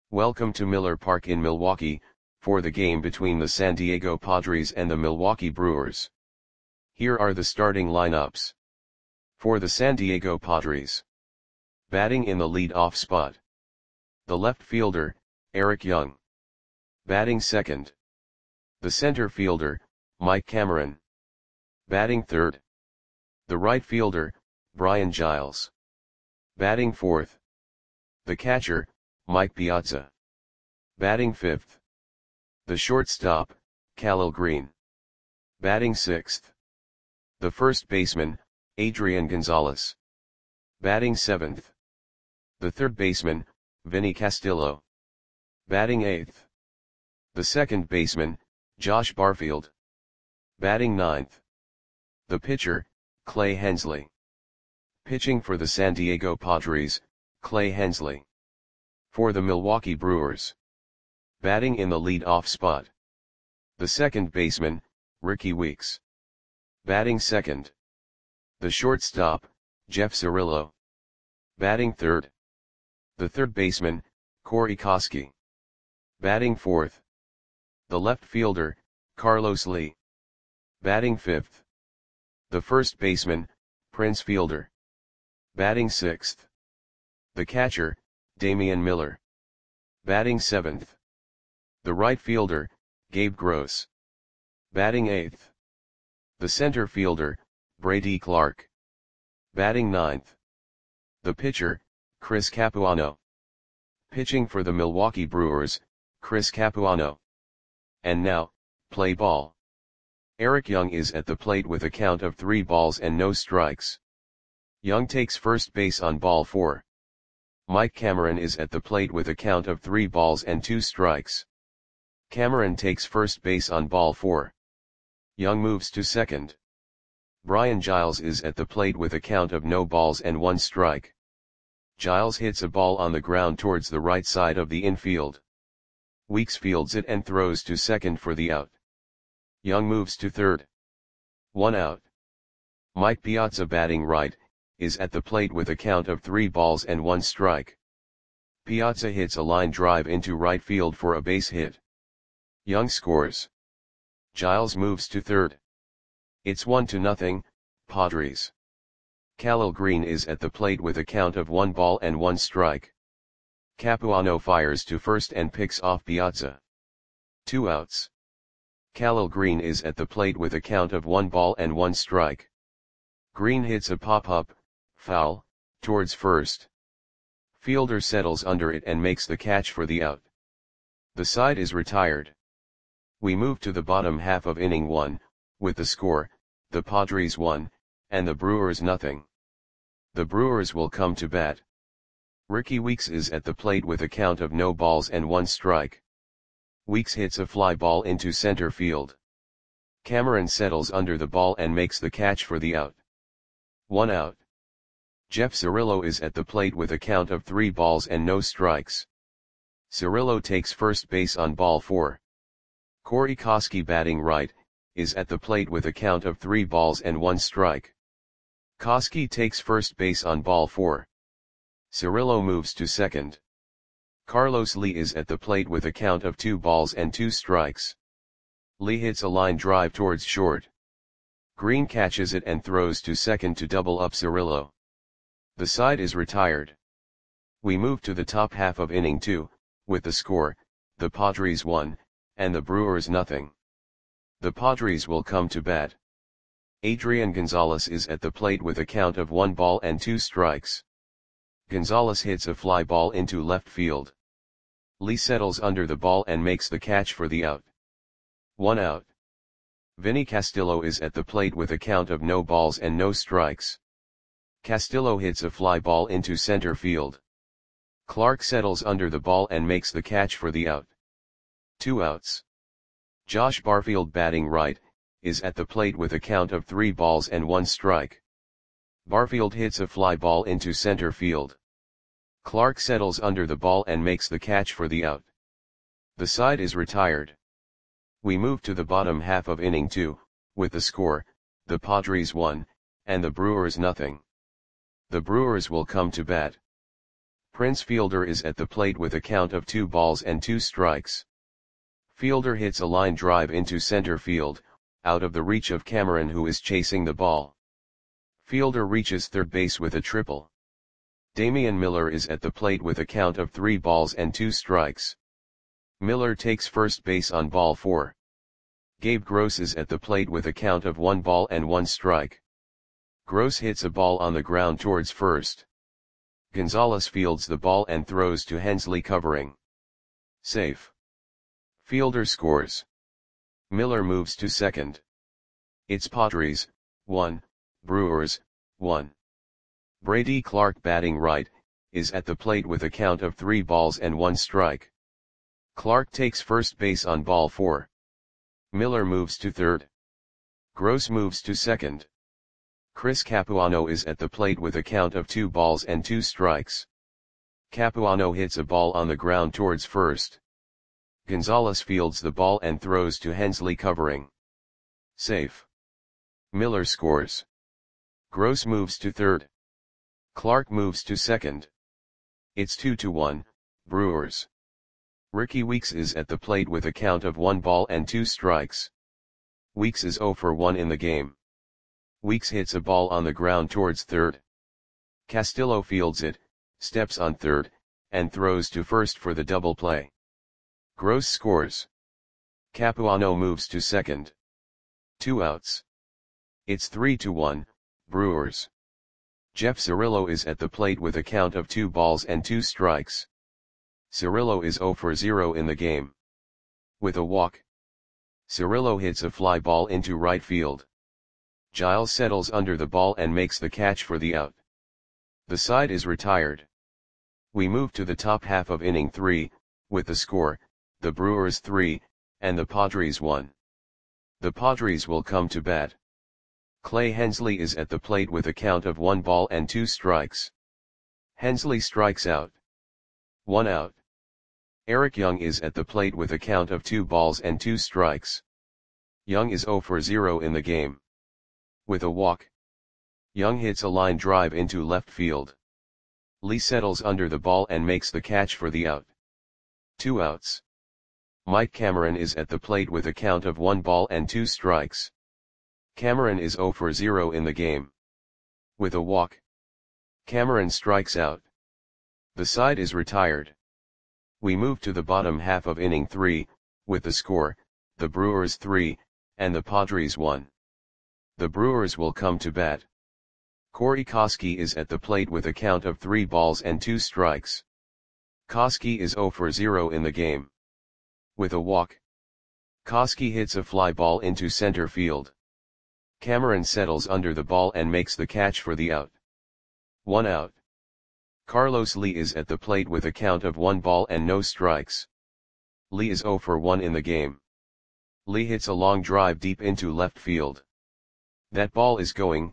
Welcome to Miller Park in Milwaukee, for the game between the San Diego Padres and the Milwaukee Brewers. Here are the starting lineups. For the San Diego Padres. Batting in the lead-off spot. The left fielder, Eric Young. Batting second. The center fielder, Mike Cameron. Batting third. The right fielder, Brian Giles. Batting fourth. The catcher, Mike Piazza. Batting fifth. The shortstop, Khalil Greene. Batting sixth. The first baseman, Adrian Gonzalez. Batting seventh. The third baseman, Vinny Castillo. Batting eighth. The second baseman, Josh Barfield. Batting ninth. The pitcher, Clay Hensley. Pitching for the San Diego Padres, Clay Hensley. For the Milwaukee Brewers. Batting in the lead-off spot. The second baseman, Rickie Weeks. Batting second. The shortstop, Jeff Cirillo. Batting third. The third baseman, Corey Koskie. Batting fourth. The left fielder, Carlos Lee. Batting fifth. The first baseman, Prince Fielder. Batting sixth. The catcher, Damian Miller. Batting seventh. The right fielder, Gabe Gross. Batting eighth. The center fielder, Brady Clark. Batting ninth. The pitcher, Chris Capuano. Pitching for the Milwaukee Brewers, Chris Capuano. And now, play ball. Eric Young is at the plate with a count of 3 balls and no strikes. Young takes first base on ball 4. Mike Cameron is at the plate with a count of 3 balls and 2 strikes. Cameron takes first base on ball 4. Young moves to second. Brian Giles is at the plate with a count of no balls and 1 strike. Giles hits a ball on the ground towards the right side of the infield. Weeks fields it and throws to second for the out. Young moves to third. 1 out. Mike Piazza, batting right, is at the plate with a count of 3 balls and 1 strike. Piazza hits a line drive into right field for a base hit. Young scores. Giles moves to third. It's 1-0, Padres. Khalil Greene is at the plate with a count of 1 ball and 1 strike. Capuano fires to first and picks off Piazza. 2 outs. Khalil Greene is at the plate with a count of 1 ball and 1 strike. Greene hits a pop-up, foul, towards first. Fielder settles under it and makes the catch for the out. The side is retired. We move to the bottom half of inning 1, with the score, the Padres 1, and the Brewers 0. The Brewers will come to bat. Rickie Weeks is at the plate with a count of no balls and 1 strike. Weeks hits a fly ball into center field. Cameron settles under the ball and makes the catch for the out. 1 out. Jeff Cirillo is at the plate with a count of 3 balls and no strikes. Cirillo takes first base on ball 4. Corey Koskie, batting right, is at the plate with a count of 3 balls and 1 strike. Koskie takes first base on ball 4. Cirillo moves to second. Carlos Lee is at the plate with a count of 2 balls and 2 strikes. Lee hits a line drive towards short. Greene catches it and throws to second to double up Cirillo. The side is retired. We move to the top half of inning 2, with the score, the Padres 1, and the Brewers 0. The Padres will come to bat. Adrian Gonzalez is at the plate with a count of 1 ball and 2 strikes. Gonzalez hits a fly ball into left field. Lee settles under the ball and makes the catch for the out. 1 out. Vinny Castillo is at the plate with a count of no balls and no strikes. Castillo hits a fly ball into center field. Clark settles under the ball and makes the catch for the out. 2 outs. Josh Barfield, batting right, is at the plate with a count of 3 balls and 1 strike. Barfield hits a fly ball into center field. Clark settles under the ball and makes the catch for the out. The side is retired. We move to the bottom half of inning 2, with the score, the Padres 1, and the Brewers 0. The Brewers will come to bat. Prince Fielder is at the plate with a count of 2 balls and 2 strikes. Fielder hits a line drive into center field, out of the reach of Cameron, who is chasing the ball. Fielder reaches third base with a triple. Damian Miller is at the plate with a count of 3 balls and 2 strikes. Miller takes first base on ball 4. Gabe Gross is at the plate with a count of 1 ball and 1 strike. Gross hits a ball on the ground towards first. Gonzalez fields the ball and throws to Hensley, covering. Safe. Fielder scores. Miller moves to second. It's Padres, 1, Brewers, 1. Brady Clark, batting right, is at the plate with a count of 3 balls and 1 strike. Clark takes first base on ball 4. Miller moves to third. Gross moves to second. Chris Capuano is at the plate with a count of 2 balls and 2 strikes. Capuano hits a ball on the ground towards first. Gonzalez fields the ball and throws to Hensley, covering. Safe. Miller scores. Gross moves to third. Clark moves to second. It's 2-1, Brewers. Ricky Weeks is at the plate with a count of 1 ball and 2 strikes. Weeks is 0 for 1 in the game. Weeks hits a ball on the ground towards third. Castillo fields it, steps on third, and throws to first for the double play. Gross scores. Capuano moves to second. 2 outs. It's 3-1, Brewers. Jeff Cirillo is at the plate with a count of 2 balls and 2 strikes. Cirillo is 0 for 0 in the game. With a walk. Cirillo hits a fly ball into right field. Giles settles under the ball and makes the catch for the out. The side is retired. We move to the top half of inning 3, with the score, the Brewers 3, and the Padres 1. The Padres will come to bat. Clay Hensley is at the plate with a count of 1 ball and 2 strikes. Hensley strikes out. 1 out. Eric Young is at the plate with a count of 2 balls and 2 strikes. Young is 0 for 0 in the game. With a walk. Young hits a line drive into left field. Lee settles under the ball and makes the catch for the out. 2 outs. Mike Cameron is at the plate with a count of 1 ball and 2 strikes. Cameron is 0 for 0 in the game. With a walk. Cameron strikes out. The side is retired. We move to the bottom half of inning 3, with the score, the Brewers 3, and the Padres 1. The Brewers will come to bat. Corey Koskie is at the plate with a count of 3 balls and 2 strikes. Koskie is 0 for 0 in the game. With a walk. Koskie hits a fly ball into center field. Cameron settles under the ball and makes the catch for the out. 1 out. Carlos Lee is at the plate with a count of 1 ball and no strikes. Lee is 0 for 1 in the game. Lee hits a long drive deep into left field. That ball is going,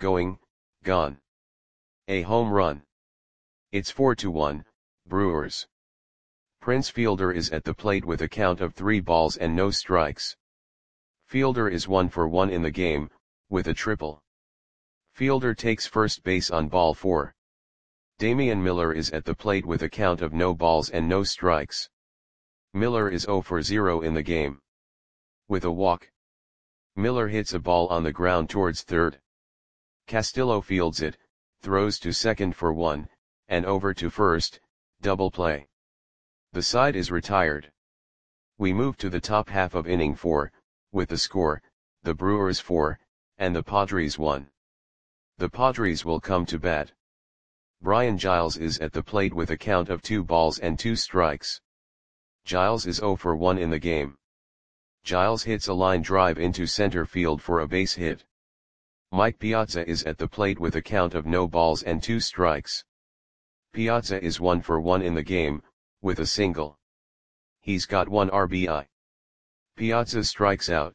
gone. A home run. It's 4-1, Brewers. Prince Fielder is at the plate with a count of 3 balls and no strikes. Fielder is 1 for 1 in the game, with a triple. Fielder takes first base on ball 4. Damian Miller is at the plate with a count of no balls and no strikes. Miller is 0 for 0 in the game. With a walk. Miller hits a ball on the ground towards third. Castillo fields it, throws to second for 1, and over to first, double play. The side is retired. We move to the top half of inning 4, with the score, the Brewers 4, and the Padres 1. The Padres will come to bat. Brian Giles is at the plate with a count of 2 balls and 2 strikes. Giles is 0 for 1 in the game. Giles hits a line drive into center field for a base hit. Mike Piazza is at the plate with a count of no balls and 2 strikes. Piazza is 1 for 1 in the game, with a single. He's got 1 RBI. Piazza strikes out.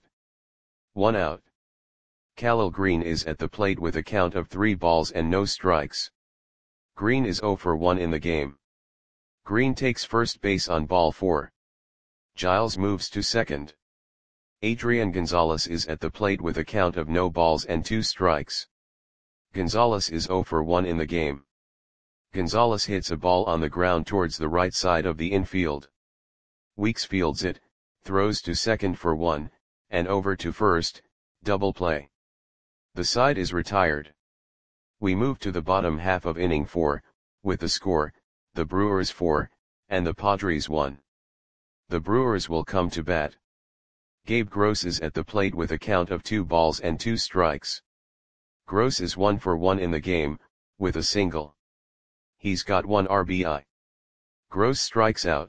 1 out. Khalil Green is at the plate with a count of 3 balls and no strikes. Green is 0 for 1 in the game. Green takes first base on ball 4. Giles moves to second. Adrian Gonzalez is at the plate with a count of no balls and 2 strikes. Gonzalez is 0 for 1 in the game. Gonzalez hits a ball on the ground towards the right side of the infield. Weeks fields it, throws to second for 1, and over to first, double play. The side is retired. We move to the bottom half of inning 4, with the score, the Brewers 4, and the Padres 1. The Brewers will come to bat. Gabe Gross is at the plate with a count of 2 balls and 2 strikes. Gross is 1 for 1 in the game, with a single. He's got 1 RBI. Gross strikes out.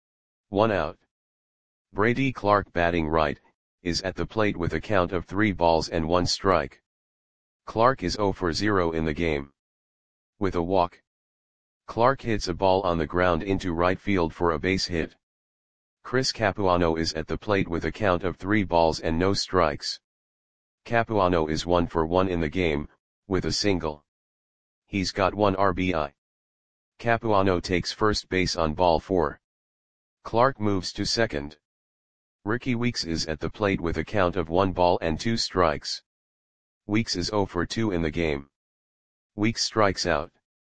1 out. Brady Clark, batting right, is at the plate with a count of 3 balls and 1 strike. Clark is 0 for 0 in the game. With a walk. Clark hits a ball on the ground into right field for a base hit. Chris Capuano is at the plate with a count of 3 balls and no strikes. Capuano is 1 for 1 in the game, with a single. He's got 1 RBI. Capuano takes first base on ball 4. Clark moves to second. Ricky Weeks is at the plate with a count of 1 ball and 2 strikes. Weeks is 0 for 2 in the game. Weeks strikes out.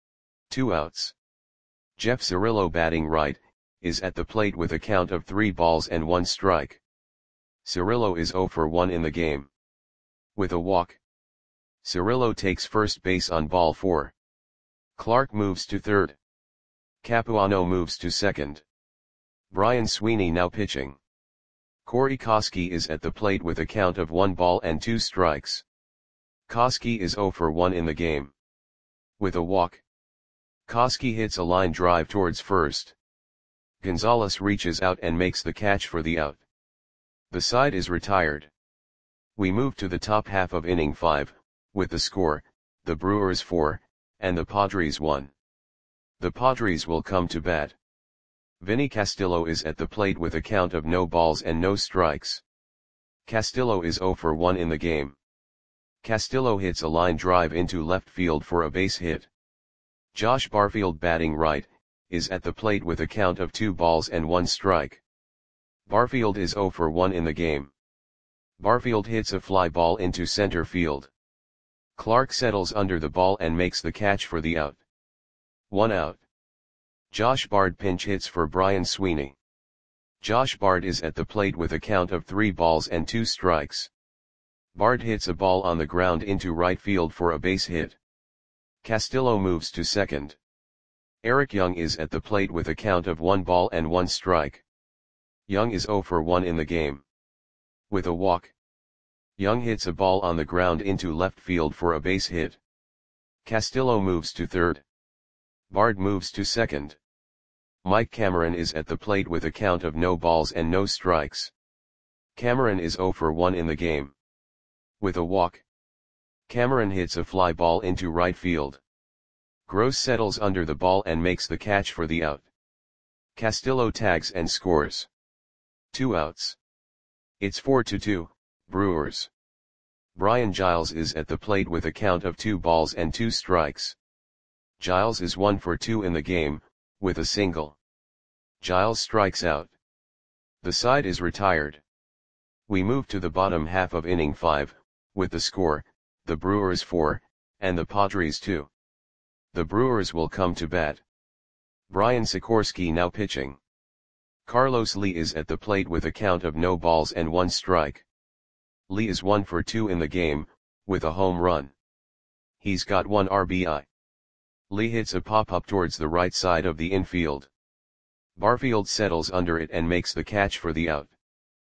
2 outs. Jeff Cirillo, batting right, is at the plate with a count of 3 balls and 1 strike. Cirillo is 0 for 1 in the game. With a walk. Cirillo takes first base on ball 4. Clark moves to third. Capuano moves to second. Brian Sweeney now pitching. Corey Koskie is at the plate with a count of 1 ball and 2 strikes. Koskie is 0 for 1 in the game. With a walk. Koskie hits a line drive towards first. Gonzalez reaches out and makes the catch for the out. The side is retired. We move to the top half of inning 5, with the score, the Brewers 4, and the Padres 1. The Padres will come to bat. Vinny Castillo is at the plate with a count of no balls and no strikes. Castillo is 0 for 1 in the game. Castillo hits a line drive into left field for a base hit. Josh Barfield, batting right, is at the plate with a count of 2 balls and 1 strike. Barfield is 0 for 1 in the game. Barfield hits a fly ball into center field. Clark settles under the ball and makes the catch for the out. 1 out. Josh Bard pinch hits for Brian Sweeney. Josh Bard is at the plate with a count of 3 balls and 2 strikes. Bard hits a ball on the ground into right field for a base hit. Castillo moves to second. Eric Young is at the plate with a count of 1 ball and 1 strike. Young is 0 for 1 in the game. With a walk. Young hits a ball on the ground into left field for a base hit. Castillo moves to third. Bard moves to second. Mike Cameron is at the plate with a count of no balls and no strikes. Cameron is 0 for 1 in the game. With a walk. Cameron hits a fly ball into right field. Gross settles under the ball and makes the catch for the out. Castillo tags and scores. 2 outs. It's 4-2, Brewers. Brian Giles is at the plate with a count of 2 balls and 2 strikes. Giles is 1 for 2 in the game, with a single. Giles strikes out. The side is retired. We move to the bottom half of inning 5, with the score, the Brewers 4, and the Padres 2. The Brewers will come to bat. Brian Sikorsky now pitching. Carlos Lee is at the plate with a count of no balls and 1 strike. Lee is 1 for 2 in the game, with a home run. He's got 1 RBI. Lee hits a pop-up towards the right side of the infield. Barfield settles under it and makes the catch for the out.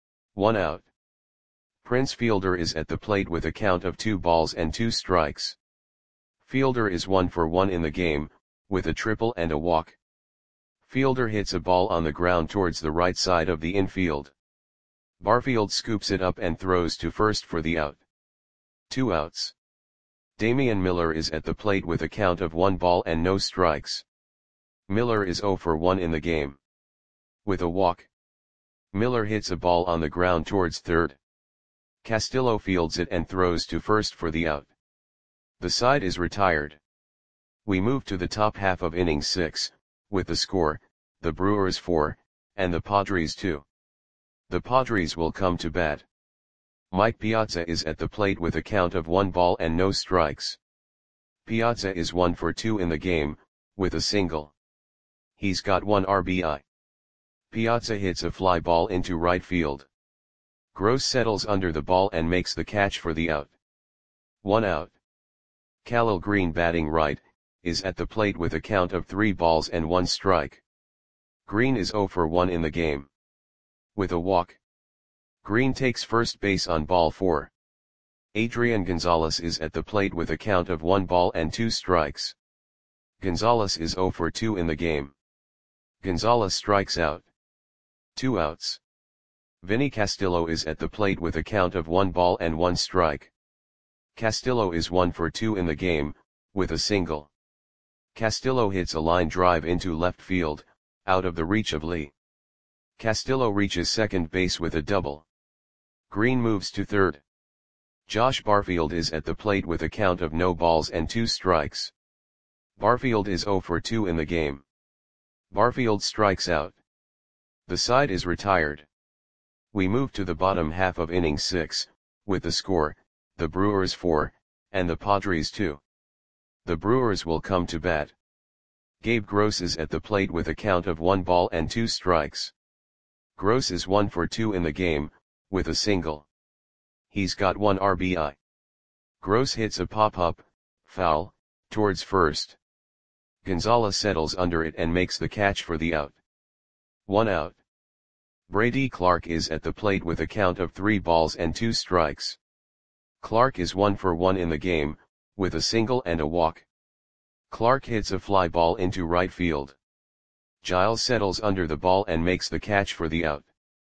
1 out. Prince Fielder is at the plate with a count of 2 balls and 2 strikes. Fielder is 1 for 1 in the game, with a triple and a walk. Fielder hits a ball on the ground towards the right side of the infield. Barfield scoops it up and throws to first for the out. 2 outs. Damian Miller is at the plate with a count of 1 ball and no strikes. Miller is 0 for 1 in the game. With a walk. Miller hits a ball on the ground towards third. Castillo fields it and throws to first for the out. The side is retired. We move to the top half of inning 6, with the score, the Brewers 4, and the Padres 2. The Padres will come to bat. Mike Piazza is at the plate with a count of 1 ball and no strikes. Piazza is 1 for 2 in the game, with a single. He's got 1 RBI. Piazza hits a fly ball into right field. Gross settles under the ball and makes the catch for the out. 1 out. Khalil Greene, batting right, is at the plate with a count of 3 balls and 1 strike. Greene is 0 for 1 in the game. With a walk. Greene takes first base on ball 4. Adrian Gonzalez is at the plate with a count of 1 ball and 2 strikes. Gonzalez is 0 for 2 in the game. Gonzalez strikes out. 2 outs. Vinny Castillo is at the plate with a count of 1 ball and 1 strike. Castillo is 1 for 2 in the game, with a single. Castillo hits a line drive into left field, out of the reach of Lee. Castillo reaches second base with a double. Greene moves to third. Josh Barfield is at the plate with a count of no balls and 2 strikes. Barfield is 0 for 2 in the game. Barfield strikes out. The side is retired. We move to the bottom half of inning 6, with the score, the Brewers 4, and the Padres 2. The Brewers will come to bat. Gabe Gross is at the plate with a count of 1 ball and 2 strikes. Gross is 1 for 2 in the game, with a single. He's got 1 RBI. Gross hits a pop-up, foul, towards first. Gonzalez settles under it and makes the catch for the out. 1 out. Brady Clark is at the plate with a count of 3 balls and 2 strikes. Clark is 1 for 1 in the game, with a single and a walk. Clark hits a fly ball into right field. Giles settles under the ball and makes the catch for the out.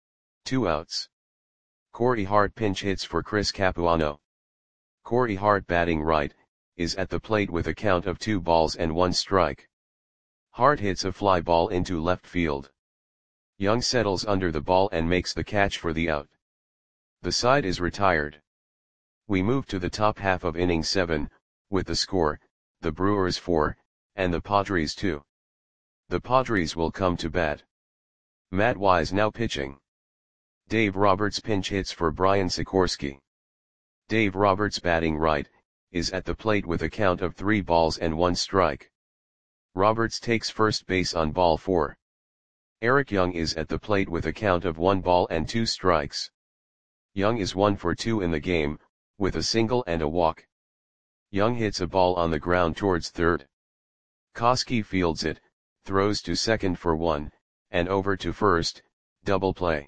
2 outs. Corey Hart pinch hits for Chris Capuano. Corey Hart, batting right, is at the plate with a count of 2 balls and 1 strike. Hart hits a fly ball into left field. Young settles under the ball and makes the catch for the out. The side is retired. We move to the top half of inning 7, with the score, the Brewers 4, and the Padres 2. The Padres will come to bat. Matt Wise now pitching. Dave Roberts pinch hits for Brian Sikorsky. Dave Roberts, batting right, is at the plate with a count of 3 balls and 1 strike. Roberts takes first base on ball 4. Eric Young is at the plate with a count of 1 ball and 2 strikes. Young is 1 for 2 in the game, with a single and a walk. Young hits a ball on the ground towards third. Koski fields it, throws to second for 1, and over to first, double play.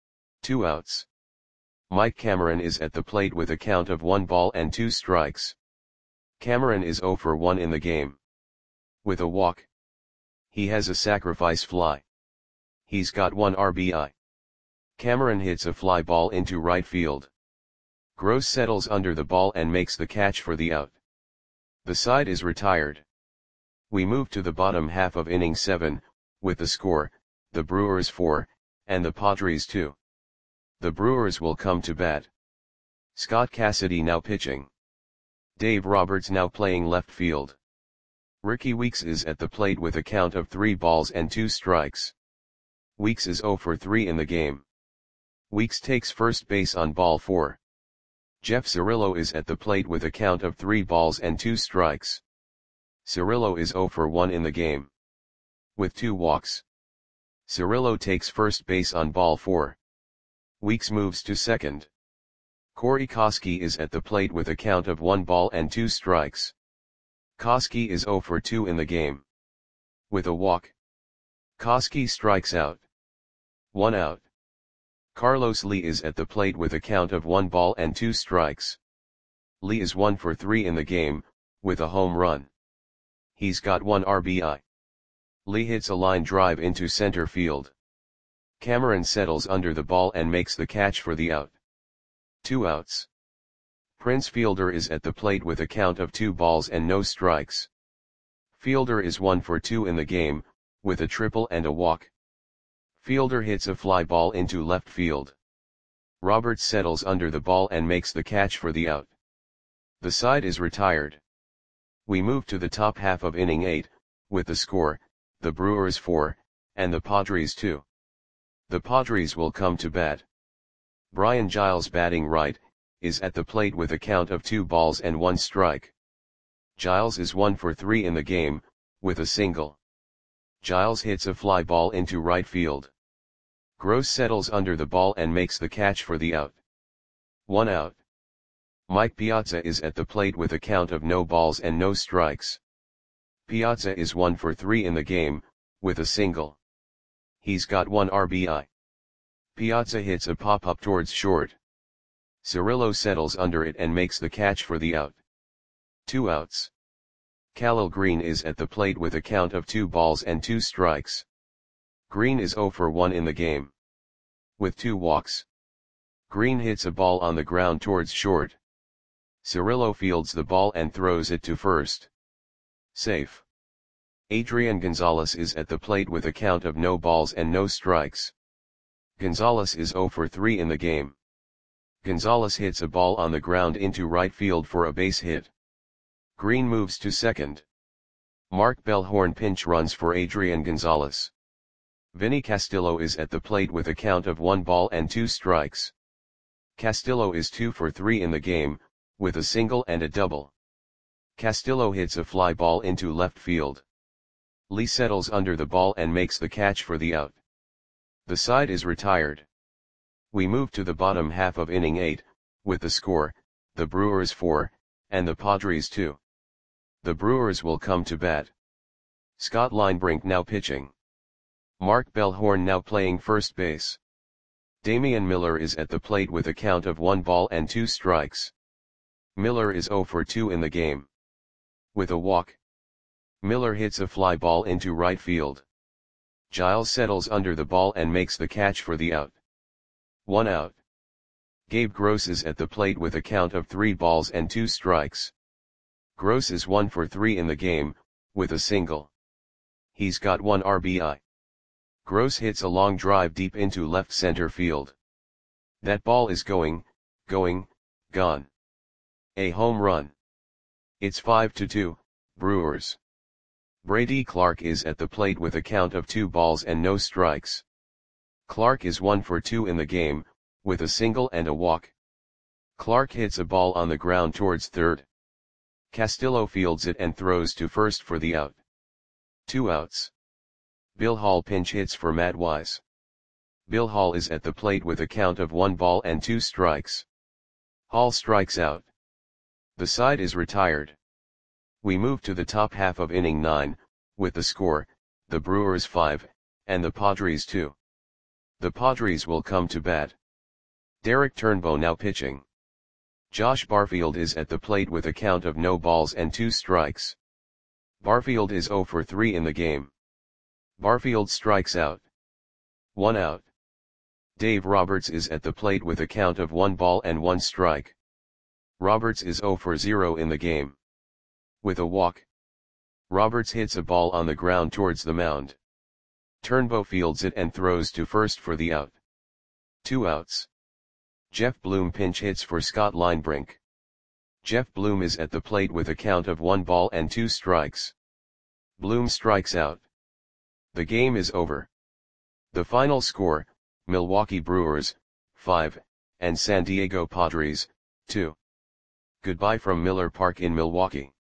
2 outs. Mike Cameron is at the plate with a count of 1 ball and 2 strikes. Cameron is 0 for 1 in the game. With a walk. He has a sacrifice fly. He's got 1 RBI. Cameron hits a fly ball into right field. Gross settles under the ball and makes the catch for the out. The side is retired. We move to the bottom half of inning 7, with the score, the Brewers 4, and the Padres 2. The Brewers will come to bat. Scott Cassidy now pitching. Dave Roberts now playing left field. Ricky Weeks is at the plate with a count of 3 balls and 2 strikes. Weeks is 0 for 3 in the game. Weeks takes first base on ball 4. Jeff Cirillo is at the plate with a count of 3 balls and 2 strikes. Cirillo is 0 for 1 in the game. With 2 walks. Cirillo takes first base on ball 4. Weeks moves to second. Corey Koski is at the plate with a count of 1 ball and 2 strikes. Koski is 0 for 2 in the game. With a walk. Koski strikes out. 1 out. Carlos Lee is at the plate with a count of 1 ball and 2 strikes. Lee is 1 for 3 in the game, with a home run. He's got 1 RBI. Lee hits a line drive into center field. Cameron settles under the ball and makes the catch for the out. 2 outs. Prince Fielder is at the plate with a count of 2 balls and no strikes. Fielder is 1 for 2 in the game, with a triple and a walk. Fielder hits a fly ball into left field. Roberts settles under the ball and makes the catch for the out. The side is retired. We move to the top half of inning 8, with the score, the Brewers 4, and the Padres 2. The Padres will come to bat. Brian Giles, batting right, is at the plate with a count of 2 balls and 1 strike. Giles is 1 for 3 in the game, with a single. Giles hits a fly ball into right field. Gross settles under the ball and makes the catch for the out. 1 out. Mike Piazza is at the plate with a count of no balls and no strikes. Piazza is 1 for 3 in the game, with a single. He's got 1 RBI. Piazza hits a pop-up towards short. Cirillo settles under it and makes the catch for the out. 2 outs. Khalil Green is at the plate with a count of 2 balls and 2 strikes. Green is 0 for 1 in the game. With 2 walks. Green hits a ball on the ground towards short. Cirillo fields the ball and throws it to first. Safe. Adrian Gonzalez is at the plate with a count of no balls and no strikes. Gonzalez is 0 for 3 in the game. Gonzalez hits a ball on the ground into right field for a base hit. Green moves to second. Mark Bellhorn pinch runs for Adrian Gonzalez. Vinny Castillo is at the plate with a count of 1 ball and 2 strikes. Castillo is 2 for 3 in the game, with a single and a double. Castillo hits a fly ball into left field. Lee settles under the ball and makes the catch for the out. The side is retired. We move to the bottom half of inning 8, with the score, the Brewers 4, and the Padres 2. The Brewers will come to bat. Scott Linebrink now pitching. Mark Bellhorn now playing first base. Damian Miller is at the plate with a count of 1 ball and 2 strikes. Miller is 0 for 2 in the game. With a walk. Miller hits a fly ball into right field. Giles settles under the ball and makes the catch for the out. 1 out. Gabe Gross is at the plate with a count of 3 balls and 2 strikes. Gross is 1 for 3 in the game, with a single. He's got 1 RBI. Gross hits a long drive deep into left center field. That ball is going, gone. A home run. It's 5-2, Brewers. Brady Clark is at the plate with a count of 2 balls and no strikes. Clark is 1 for 2 in the game, with a single and a walk. Clark hits a ball on the ground towards third. Castillo fields it and throws to first for the out. 2 outs. Bill Hall pinch hits for Matt Wise. Bill Hall is at the plate with a count of 1 ball and 2 strikes. Hall strikes out. The side is retired. We move to the top half of inning 9, with the score, the Brewers 5, and the Padres 2. The Padres will come to bat. Derek Turnbow now pitching. Josh Barfield is at the plate with a count of no balls and 2 strikes. Barfield is 0 for 3 in the game. Barfield strikes out. 1 out. Dave Roberts is at the plate with a count of 1 ball and 1 strike. Roberts is 0 for 0 in the game. With a walk. Roberts hits a ball on the ground towards the mound. Turnbow fields it and throws to first for the out. 2 outs. Jeff Bloom pinch hits for Scott Linebrink. Jeff Bloom is at the plate with a count of 1 ball and 2 strikes. Bloom strikes out. The game is over. The final score, Milwaukee Brewers, 5, and San Diego Padres, 2. Goodbye from Miller Park in Milwaukee.